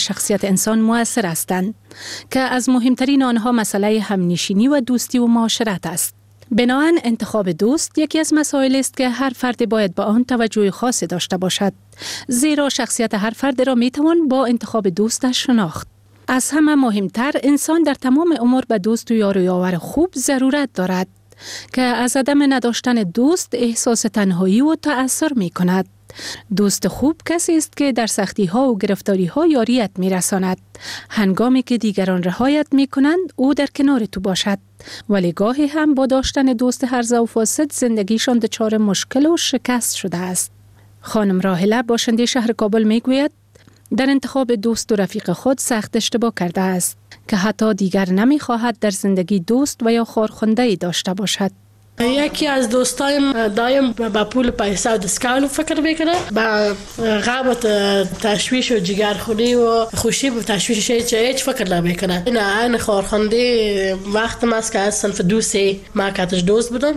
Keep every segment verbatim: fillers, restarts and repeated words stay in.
شخصیت انسان مؤثر هستند که از مهمترین آنها مسئله همنشینی و دوستی و معاشرت است. بنابراین انتخاب دوست یکی از مسائل است که هر فرد باید به آن توجه خاصی داشته باشد، زیرا شخصیت هر فرد را می توان با انتخاب دوستش شناخت. از همه مهمتر انسان در تمام امور به دوست و یار و یاور خوب ضرورت دارد که از عدم نداشتن دوست احساس تنهایی و تأثر می کند. دوست خوب کسی است که در سختی ها و گرفتاری ها یاریت می رساند. هنگامی که دیگران رهایت می کنند او در کنار تو باشد. ولی گاهی هم با داشتن دوست هرزه و فاسد زندگیشان دچار مشکل و شکست شده است. خانم راحله باشنده شهر کابل می گوید در انتخاب دوست و رفیق خود سخت اشتباه کرده است که حتی دیگر نمی خواهد در زندگی دوست و یا خارخونده‌ای داشته باشد. یکی از دوستایم دایم با پول پیسه و دسکالو فکر میکنه، با غم تشویش و جگرخونی و خوشی و تشویش هیچ هیچ فکر نمیکنه. این عین خارخنده وقت ماست که از صنف دوستی ما کاتش دوست بودم،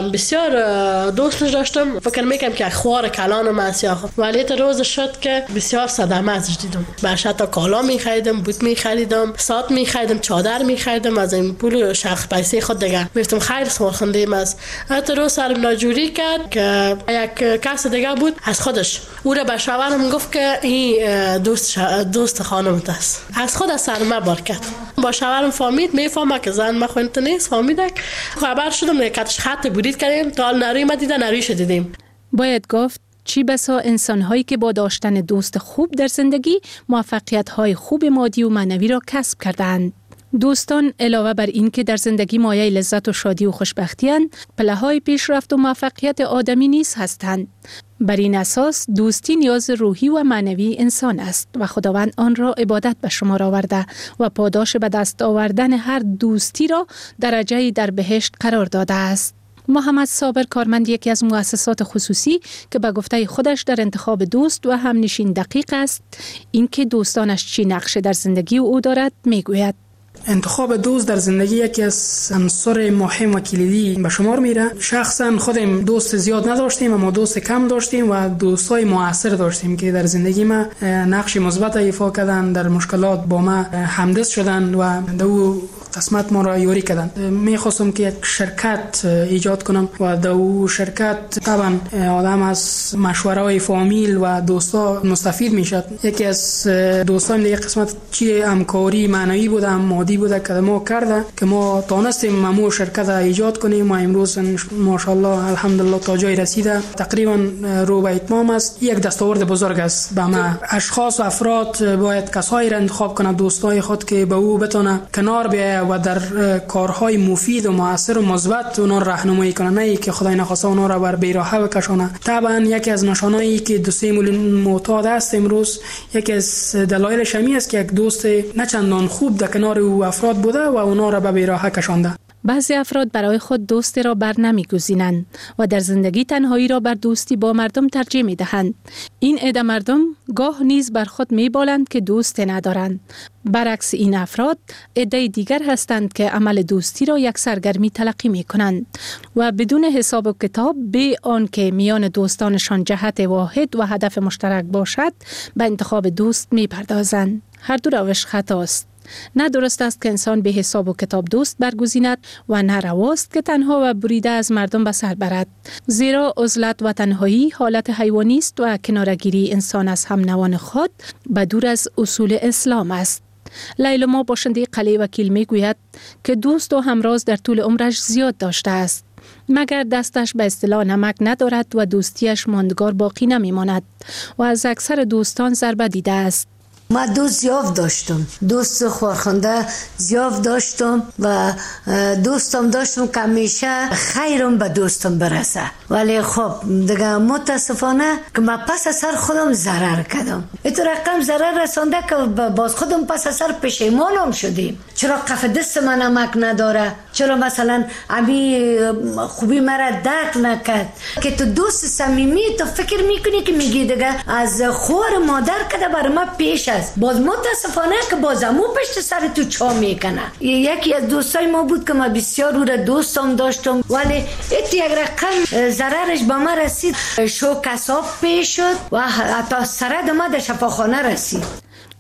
بسیار دوست داشتم. فکر میکنم که خوار کلان ماسیاه، ولی تا روز شد که بسیار صدمه ازش دیدم. باشه تا کالا میخریدم، بوت میخریدم، ساعت میخریدم، چادر میخریدم، از این پول شخص پیسه خود دیگه میفتم خیر خارخنده ما. حتی رو سرم ناجوری کرد که یک کس دیگه بود از خودش او را به شوهرم گفت که این دوست دوست خانمت است. از خود از سرم بار کرد. با شوهرم فهمید، میفهمه که زن ما خوانت نیست، فهمیدک خبر شدم کاتش خط بودید کردیم تا نری ما دیدن نریش دیدیم. باید گفت چی بسا انسان‌هایی که با داشتن دوست خوب در زندگی موفقیت‌های خوب مادی و معنوی را کسب کردند. دوستان علاوه بر این که در زندگی مایه لذت و شادی و خوشبختی اند، پله‌های پیشرفت و موفقیت آدمی نیز هستند. بر این اساس دوستی نیاز روحی و معنوی انسان است و خداوند آن را عبادت به شمار آورده و پاداش به دست آوردن هر دوستی را درجه‌ای در بهشت قرار داده است. محمد صابر کارمند یکی از مؤسسات خصوصی که به گفته خودش در انتخاب دوست و همنشین دقیق است، اینکه دوستانش چی نقش در زندگی او دارد میگوید. انتخاب دوست در زندگی یکی از عناصر مهم و کلیدی به شمار میره. شخصا خودم دوست زیاد نداشتیم اما دوست کم داشتیم و دوستای موثر داشتیم که در زندگی ما نقش مثبت ایفا کردن، در مشکلات با ما همدست شدن و دو قسمت ما را یاری کردن. میخواستم که یک شرکت ایجاد کنم و دو شرکت طبعا آدم از مشوره فامیل و دوستا مستفید میشد. یکی از دوستان دیگه قسمت چی همکاری معنوی بود، هم مادی بوده که ما کرده که ما تونستیم مامو شرکت ایجاد کنیم و امروز ماشاءالله الحمدلله تا جای رسیده. تقریبا رو به اتمام است. یک دستاورد بزرگ است به ما. اشخاص و افراد باید کسایی را انتخاب کنه، دوستای خود که به او بتونه کنار بیاید و در کارهای مفید و موثر و مثبت اونا راهنمایی کنه، نه که خدای نخواسته اونا را بر بیراهه بکشونه. طبعا یکی از نشانهایی که دوستی معتاد است امروز، یکی از دلایلش همین است که یک دوست نه چندان خوب در کنار او افراد بوده و اونا را به بیراهه کشانده. بعضی افراد برای خود دوستی را بر نمی‌گزینند و در زندگی تنهایی را بر دوستی با مردم ترجیح می‌دهند. این عده مردم گاه نیز بر خود می‌بالند که دوست ندارند. برعکس این افراد عده دیگر هستند که عمل دوستی را یک سرگرمی تلقی می‌کنند و بدون حساب و کتاب به آن که میان دوستانشان جهت واحد و هدف مشترک باشد به انتخاب دوست می‌پردازند. هر دو روش خطاست. نه درست است که انسان به حساب و کتاب دوست برگزیند و نه رواست که تنها و بریده از مردم به سر برد، زیرا عزلت و تنهایی حالت حیوانی است و کنارگیری انسان از هم نوان خود به دور از اصول اسلام است. لیلما باشنده قلعه وکیل می گوید که دوست و همراز در طول عمرش زیاد داشته است، مگر دستش به اصطلاح نمک ندارد و دوستیش ماندگار باقی نمی ماند و از اکثر دوستان ضربه دیده است. ما دوست زیاد داشتم، دوست خورخنده زیاد داشتم و دوستم داشتم که همیشه خیرم به دوستم برسه. ولی خب دیگه متاسفانه که من پس از سر خودم ضرر کردم. اینطور رقم ضرر رسانده که باز خودم پس از سر پشیمانم شدیم. چرا کف دست من نمک نداره؟ چرا مثلا امی خوبی مرا درک نکرد؟ که تو دوست صمیمی تو فکر میکنی که میگی دیگه از خور مادر کده برای ما پیش است. باز متاسفانه که بازمو پشت سر تو چا میکنه. یکی از دوستای ما بود که ما بسیار او را دوستم داشتم، ولی ایت یک رقم ضررش به ما رسید، شو کساب پیش شد و حتی سرد ما در شفاخانه رسید.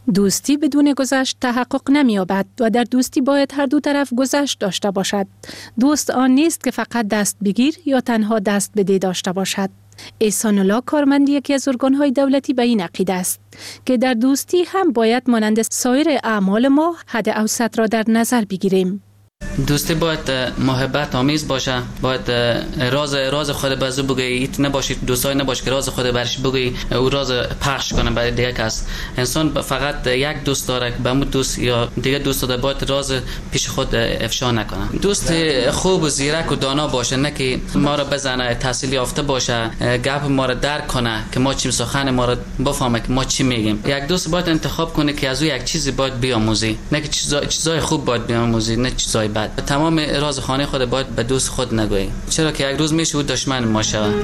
دوستی بدون گذشت تحقق نمی‌یابد و در دوستی باید هر دو طرف گذشت داشته باشد. دوست آن نیست که فقط دست بگیر یا تنها دست بده داشته باشد. احسان الله کارمند یکی از ارگان‌های دولتی به این عقیده است که در دوستی هم باید مانند سایر اعمال ما حد اوسط را در نظر بگیریم. دوستی باید محبت آمیز باشه، باید راز راز خود به زو بگی، ایت نباشید دوستای نباشه که راز خود برش بگی او راز پخش کنه برای دیگه کس. انسان فقط یک دوست داره که به اون دوست یا دیگه دوست داره باید راز پیش خود افشا نکنه. دوست خوب و زیرک و دانا باشه، نه که ما را بزنه، تحصیل یافته باشه، گپ ما را درک کنه که ما چی سخن ما را بفهمه که ما چی میگیم. یک دوست باید انتخاب کنه که از او یک چیزی باید بیاموزی، نه که چیزای چیزای خوب باید بیاموزی، نه چیزای بد. تمام راز خانه خود باید به دوست خود نگویی، چرا که یک روز میشه او دشمن ما شود.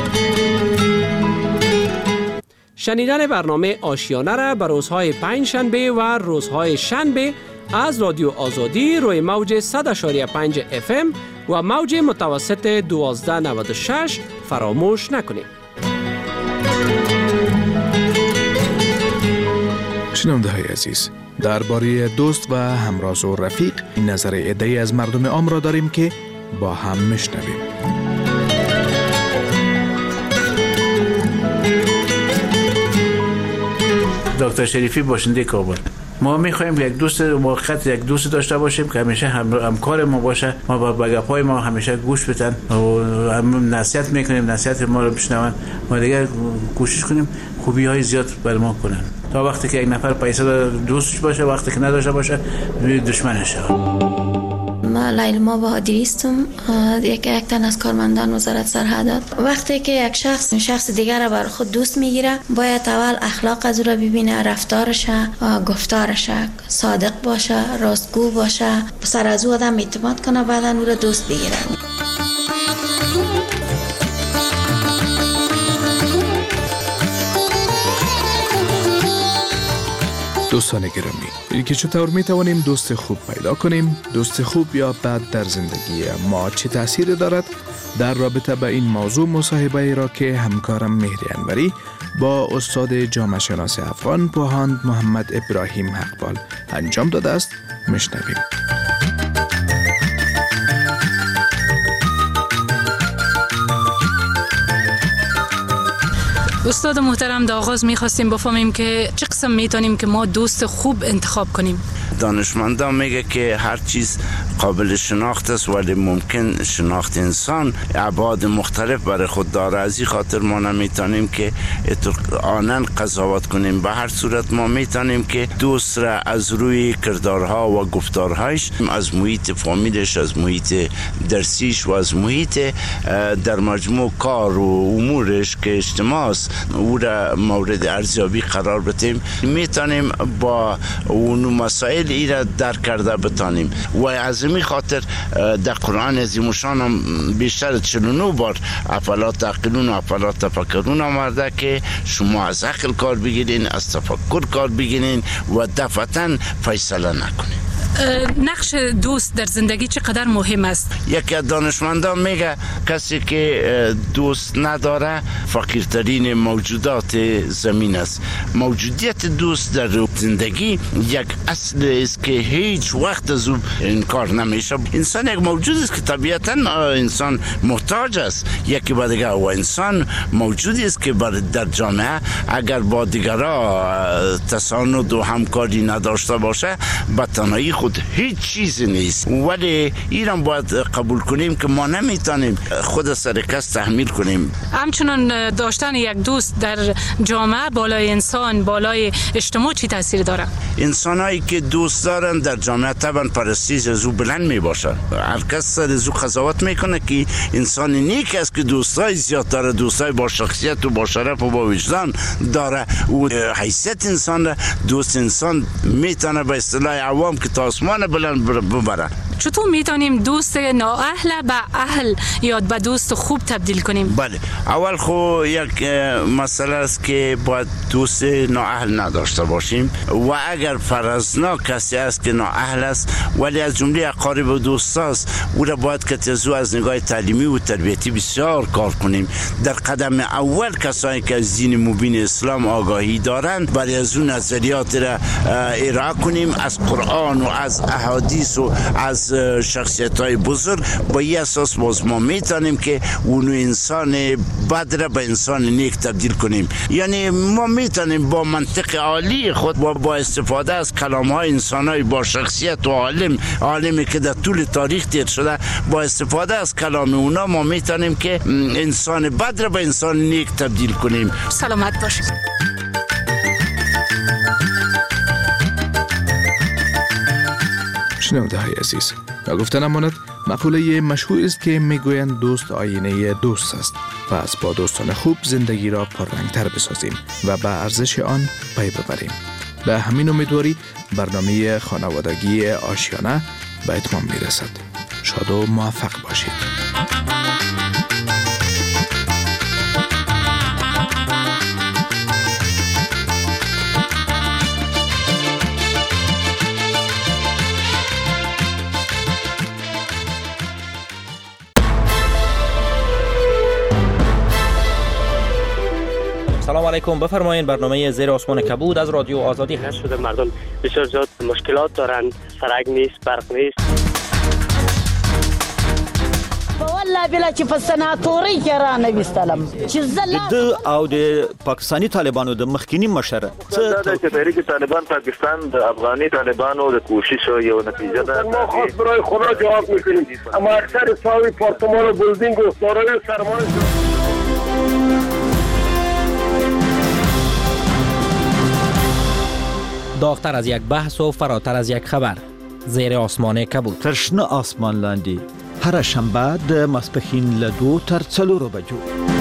شنیدن برنامه آشیانه را به روزهای پنج شنبه و روزهای شنبه از رادیو آزادی روی موج صد و پنج اف ام و موج متوسط دوازده نود و شش فراموش نکنید. شنونده های عزیز، درباره دوست و همراز و رفیق نظر عده‌ای از مردم عام را داریم که با هم میشنویم. دکتر شریفی باشنده کابل. ما میخوایم یک دوست موقت یک دوست داشته باشیم که همیشه هم همکار ما باشه، ما با بگپای ما همیشه گوش بدن و هم نصیحت میکنیم، نصیحت ما رو بشنون، ما دیگه کوشش کنیم خوبی های زیاد بر ما کنن تا وقتی که یک نفر پیسه دوستش باشه، وقتی که نداشته باشه دشمنش شه. ما لیلما بهادری هستم، یک یک تن از کارمندان وزارت سرحدات. وقتی که یک شخص شخص دیگر را بر خود دوست میگیره، باید اول اخلاق از او را ببینه، رفتارش، گفتارش، صادق باشه، راستگو باشه، سر از او آدم اعتماد کنه، بعدا او را دوست بگیره. دوستان گرامی، که چطور می توانیم دوست خوب پیدا کنیم؟ دوست خوب یا بد در زندگی ما چه تأثیری دارد؟ در رابطه با این موضوع مصاحبه را که همکارم مهری انوری با استاد جامعه شناس افغان پوهاند محمد ابراهیم حقبال انجام داده است، میشنویم. استاد محترم، در آغاز می‌خواستیم بفهمیم که چه قسم میتونیم که ما دوست خوب انتخاب کنیم. دانشمندان میگه که هر چیز قابل شناخت است ولی ممکن شناخت انسان ابعاد مختلف برای خود داره. از این خاطر ما نمیتونیم که آنن قضاوت کنیم. به هر صورت ما میتونیم که دوست را از روی کردارها و گفتارهایش، از محیط فامیلش، از محیط درسیش و از محیط در مجموع کار و امورش که اجتماع است او را مورد ارزیابی قرار بدیم. میتونیم با اون مسائل ای را درک کرده بتانیم و از این خاطر در قرآن عظیم الشان هم بیشتر از چهل و نه بار افلا تعقلون و افلا تفکرون آمده که شما از عقل کار بگیرین، از تفکر کار بگیرین و دفعتاً فیصله نکنین. نقش دوست در زندگی چقدر مهم است؟ یکی از دانشمندان میگه کسی که دوست نداره فقیرترین موجودات زمین است. موجودیت دوست در زندگی یک اصل است که هیچ وقت از او انکار نمیشه. انسان یک موجود است که طبیعتا انسان محتاج است یکی با دیگر و انسان موجودی است که در جامعه اگر با دیگران تساند و همکاری نداشته باشه به تنهایی خود هیچ چیزی نیست. ولی ایران باید قبول کنیم که ما نمیتونیم خود سر کس تحمیل کنیم. همچنان داشتن یک دوست در جامعه بالای انسان، بالای اجتماع چی تاثیر داره؟ انسانایی که دوست دارن در جامعه طبعا پرستیژ از او بلند می باشه. هر کس سر از او قضاوت میکنه که انسان نیک است که دوستای زیاد داره، دوستای با شخصیت و با شرف و با وجدان داره. و حیثیت انسان دوست انسان میتونه به اصطلاح عوام که تا آسمان بلند ببره. چطور میتونیم دوست نااهل به اهل یا به دوست خوب تبدیل کنیم؟ بله، اول خو یک مسئله است که باید دوست نااهل نداشته باشیم و اگر فرضنا کسی است که نااهل است ولی از جمله اقارب و دوست است، او را باید که از از نگاه تعلیمی و تربیتی بسیار کار کنیم. در قدم اول کسانی که از دین مبین اسلام آگاهی دارند برای از اون نظریات را ارائه کنیم، از قرآن و از احادیث و از شخصیت های بزرگ. با این اساس باز ما میتونیم که اونو انسان بد را به انسان نیک تبدیل کنیم. یعنی ما میتونیم با منطق عالی خود با, با استفاده از کلام های انسان های با شخصیت و عالم عالمی که در طول تاریخ تیر شده، با استفاده از کلام اونا ما میتونیم که انسان بد را به انسان نیک تبدیل کنیم. سلامت باشید. شنونده های عزیز، و گفتن امانت مقوله مشهور است که میگویند دوست آینه دوست است و از با دوستان خوب زندگی را پررنگتر بسازیم و به ارزش آن پی ببریم. به همین امیدواری برنامه خانوادگی آشیانه به اتمام میرسد. شاد و موفق باشید. سلام علیکم، بفرمایید. برنامه زیر آسمان کبود از رادیو آزادی هست. شده مردم بسیار زیاد مشکلات دارند، سرک نیست، برق نیست. والله بلا چې په سناتوري کې را نه وستلم چې زلا د او د پاکستانی طالبانو د مخکینی مشر څه چې تحریک طالبان پاکستان د افغاني طالبانو د کوشش یو نتیجه ده. ما خاص برای خدا جواب میکنیم، اما اکثر ساوی پارتمان و بلدینگ و دارای سرمایه داغتر از یک بحث و فراتر از یک خبر. زیر آسمان کبود. ترشنه آسمان لاندی هر شنبه د ماسپښین له دو تر څلورو بجو